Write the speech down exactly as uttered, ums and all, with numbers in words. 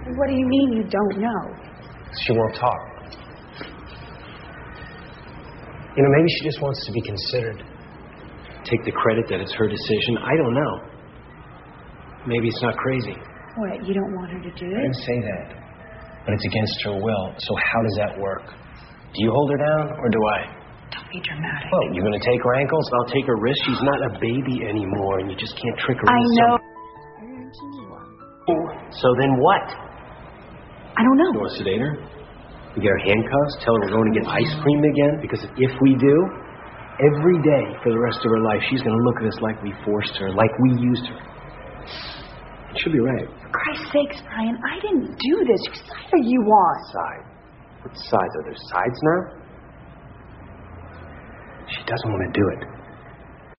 What do you mean you don't know? She won't talk. You know, maybe she just wants to be considered. Take the credit that it's her decision. I don't know. Maybe it's not crazy. What, you don't want her to do I it? didn't say that. But it's against her will. So how does that work? Do you hold her down or do I? Don't be dramatic. Well, you're going to take her ankles? I'll take her wrist. She's not a baby anymore, and you just can't trick her. I know. So then what? I don't know. You want to sedate her? We get her handcuffs? Tell her we're going to get ice cream again? Because if we do, every day for the rest of her life, she's going to look at us like we forced her, like we used her. She'll be right. For Christ's sakes, Brian, I didn't do this. Whose side are you on? Side? What sides? Are there sides now? She doesn't want to do it.